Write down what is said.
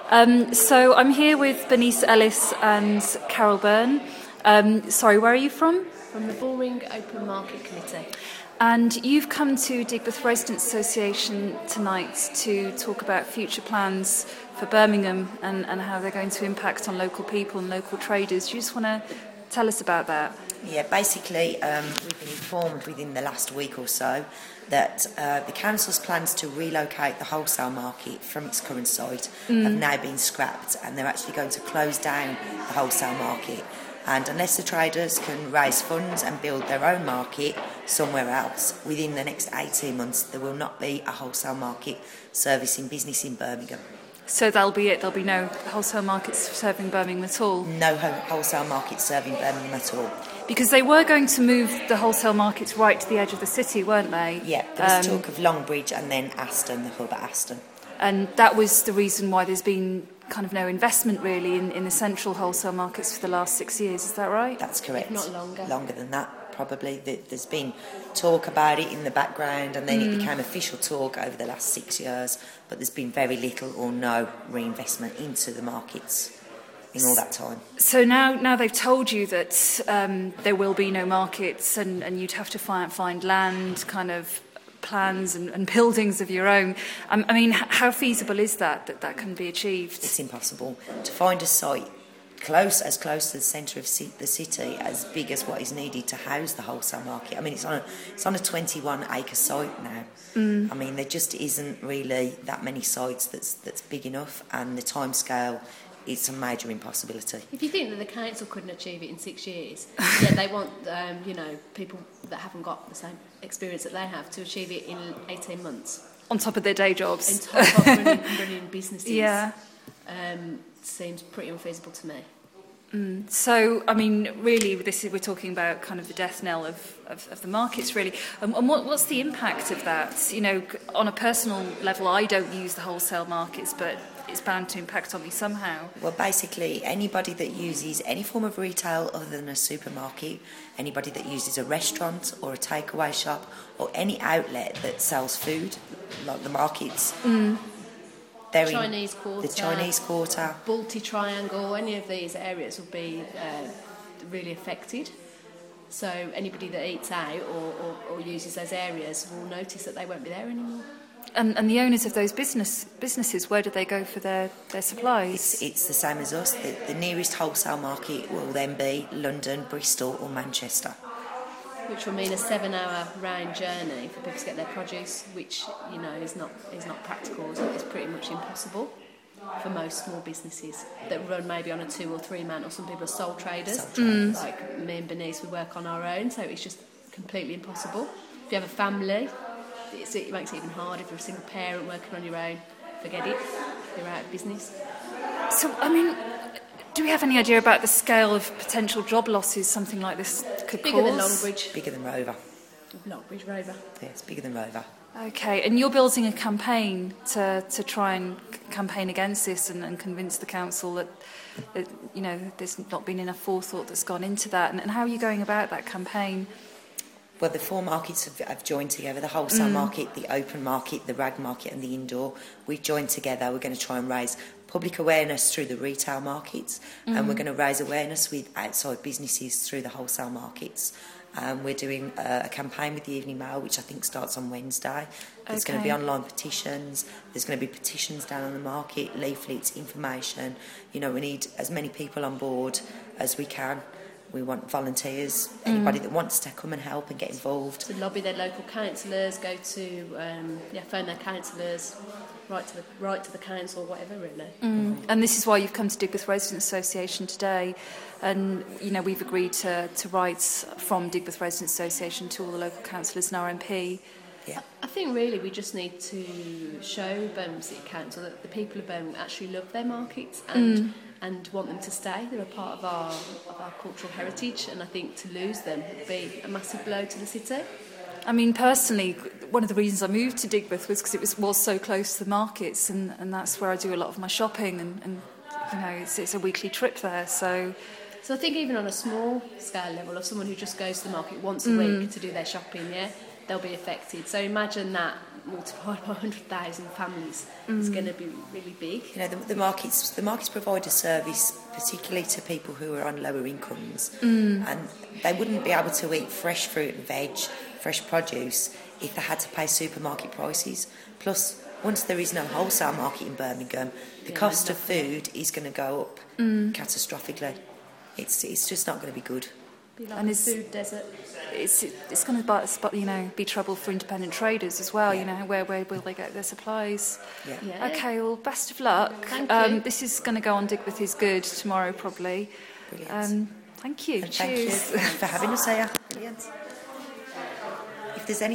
So I'm here with Bernice Ellis and Carol Byrne. Sorry, where are you from? From the Bullring Open Market Committee. And you've come to Digbeth Residents Association tonight to talk about future plans for Birmingham and how they're going to impact on local people and local traders. Do you just want to tell us about that? Yeah, basically we've been informed within the last week or so that the council's plans to relocate the wholesale market from its current site have now been scrapped, and they're actually going to close down the wholesale market. And unless the traders can raise funds and build their own market somewhere else, within the next 18 months there will not be a wholesale market servicing business in Birmingham. So that'll be it? There'll be no wholesale markets serving Birmingham at all? No wholesale market serving Birmingham at all. Because they were going to move the wholesale markets right to the edge of the city, weren't they? Yeah, there was talk of Longbridge and then Aston, the hub at Aston. And that was the reason why there's been kind of no investment really in the central wholesale markets for the last 6 years, is that right? That's correct. If not longer. Longer than that, probably. There's been talk about it in the background, and then it became official talk over the last 6 years, but there's been very little or no reinvestment into the markets in all that time. So now they've told you that there will be no markets and you'd have to find land, kind of plans and buildings of your own. I mean, how feasible is that can be achieved? It's impossible to find a site close to the centre of the city, as big as what is needed to house the wholesale market. I mean, it's on a 21-acre site now. I mean, there just isn't really that many sites that's big enough, and the timescale, it's a major impossibility. If you think that the council couldn't achieve it in 6 years, yet they want people that haven't got the same experience that they have to achieve it in 18 months. On top of their day jobs. On top of running businesses. Yeah. Seems pretty unfeasible to me. So, I mean, really, we're talking about kind of the death knell of the markets, really. And what's the impact of that? You know, on a personal level, I don't use the wholesale markets, but it's bound to impact on me somehow. Well, basically, anybody that uses any form of retail other than a supermarket, anybody that uses a restaurant or a takeaway shop or any outlet that sells food, like the markets, Chinese Quarter, the Chinese Quarter, Balti Triangle, any of these areas will be really affected. So anybody that eats out or uses those areas will notice that they won't be there anymore. And the owners of those businesses, where do they go for their supplies? It's the same as us. The nearest wholesale market will then be London, Bristol or Manchester. Which will mean a 7-hour round journey for people to get their produce, which is not practical. So it's pretty much impossible for most small businesses that run maybe on a 2 or 3 man, or some people are sole traders. Like me and Bernice, we work on our own, so it's just completely impossible. If you have a family, it makes it even harder. If you're a single parent working on your own, forget it, you're out of business. So, I mean, do we have any idea about the scale of potential job losses something like this could Bigger cause? than Longbridge. Bigger than Rover. Longbridge Rover. Yeah, it's bigger than Rover. Okay, and you're building a campaign to try and campaign against this and convince the council that there's not been enough forethought that's gone into that. And how are you going about that campaign? Well, the 4 markets have joined together, the wholesale market, the open market, the rag market and the indoor. We've joined together. We're going to try and raise public awareness through the retail markets, and we're going to raise awareness with outside businesses through the wholesale markets. We're doing a campaign with the Evening Mail, which I think starts on Wednesday. There's going to be online petitions. There's going to be petitions down on the market, leaflets, information. We need as many people on board as we can. We want volunteers, anybody that wants to come and help and get involved. To lobby their local councillors, go to phone their councillors, write to the council, whatever really. And this is why you've come to Digbeth Residents Association today, and we've agreed to write from Digbeth Residents Association to all the local councillors and RMP. Yeah. I think really we just need to show Birmingham City Council that the people of Birmingham actually love their markets and want them to stay. They're a part of our cultural heritage, and I think to lose them would be a massive blow to the city. I mean, personally, one of the reasons I moved to Digbeth was because it was so close to the markets, and that's where I do a lot of my shopping, and it's a weekly trip there, so... So I think even on a small scale level, of someone who just goes to the market once a week to do their shopping, they'll be affected. So imagine that multiplied by 100,000 families, it's going to be really big. You know, the markets provide a service, particularly to people who are on lower incomes, and they wouldn't be able to eat fresh fruit and veg, fresh produce, if they had to pay supermarket prices. Plus, once there is no wholesale market in Birmingham, the cost of food is going to go up catastrophically. It's just not going to be good. Be like a food desert. It's going to be trouble for independent traders as well. You know, where will they get their supplies? Yeah. Okay, well, best of luck. Thank you. This is going to go on Digbeth is Good tomorrow, probably. Brilliant. Thank you. And Cheers. thank you for having us here. Brilliant. If there's any